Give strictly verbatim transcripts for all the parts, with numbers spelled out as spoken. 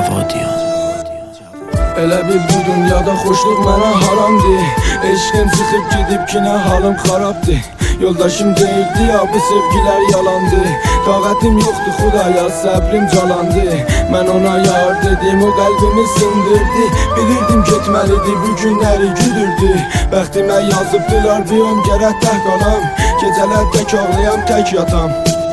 Cavadiyan. Elə bil bu dünyada xoşluq mənə haramdır. Eşqim çıxıb gedib ki nə halım xarabdır. Yoldaşım deyildi ya bu sevgilər yalandı. Taqətim yoxdur xudaya səbrim calandı. Mən ona yar dedim o qəlbimi sındırdı. Bilirdim getməlidir bu günləri güdürdü. Bəxtimə yazıbdılar bir öm gərək tək qalam. Gecələr tək ağlayam tək yatam.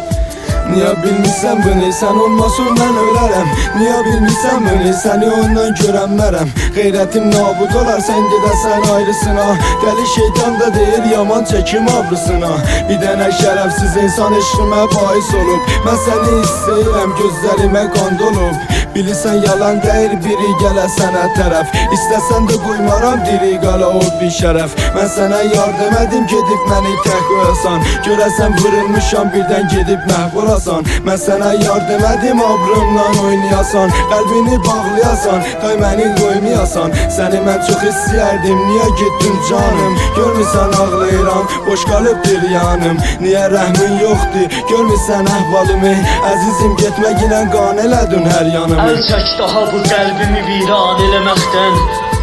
Niyə bilmirsən bunu, sən olmasın mən ölərəm. Niyə bilmirsən bunu, səni ondan görənmərəm. Qeyrətim nabud olar, sən gedəsən ayrısına. Dəli şeytan da deyir, yaman çəkim abrısına. Bir dənə şərəfsiz insan eşqimə bahis olub. Mən səni istəyirəm, gözlərimə qan dolub. Bilirsən yalan deyir, biri gələ sənə tərəf. İstəsən də qoymaram, diri qala o bir şərəf. Mən sənə yardım edim, gedib məni tək qoyasan. Görəsən vırılmışam, birdən gedib məhv olasan. Mən sənə yardım edim, abrımdan oynayasan. Qəlbini bağlayasan, tay məni qoymayasan. Səni mən çox istəyərdim, niyə getdin canım? Görmürsən ağlayıram, boş qalıbdır yanım. Niyə rəhmin yoxdur, görmürsən əhvalımı? Əzizim getməginə qan elədin hər yanımı. Əl çək daha bu qəlbimi viran eləməkdən.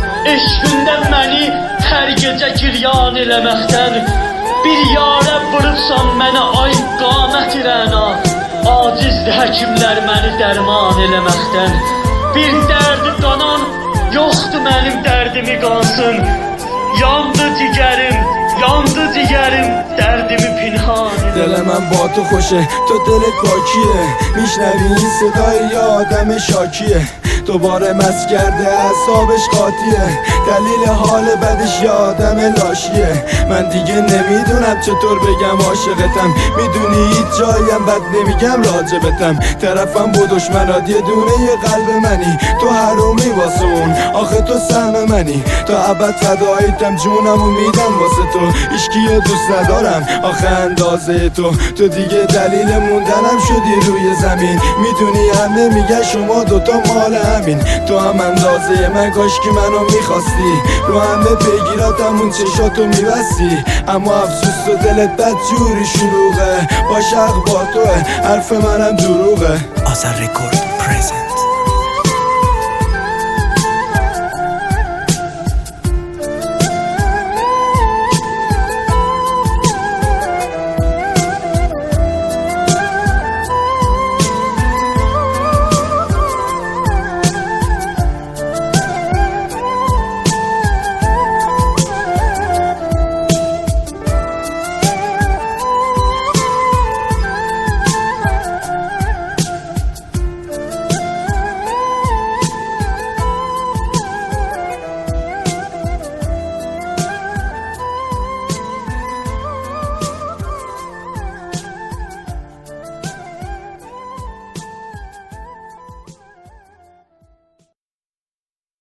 Eşqindən məni hər gecə giryan eləməkdən. Bir yarə vurubsan mənə ay qamət irəna. Acizdir həkimlər məni dərman eləməkdən. Bir dərdi qanan yoxdur mənim dərdimi qansın. Yandı digərim, yandı digərim, dərdimi pinhan eləməkdən. دل من با تو خوشه تو دلت پاکیه میشنوی این صدای یه آدم شاکیه دوباره مست کرده اعصابش قاطیه دلیل حال بدش یه آدم لاشیه من دیگه نمیدونم چطور بگم عاشقتم میدونی هیچ جایم بد نمیگم راجبتم طرفم با دشمنات یه دونه یه قلب منی تو حرومی واسه اون آخه تو سهم منی تا ابد فداییتم جونمو میدم واسه تو اشکیو دوست ندارم آخه اندازه تو تو دیگه دلیل موندنم شدی روی زمین میدونی همه میگه شما دوتا مال همین تو هم اندازه من کاش که منو میخواستی رو همه پیگیراتم اون چشاتو میبستی اما افسوس تو دلت بد جوری شلوغه باشه حق با توه حرف منم دروغه Azar Record present.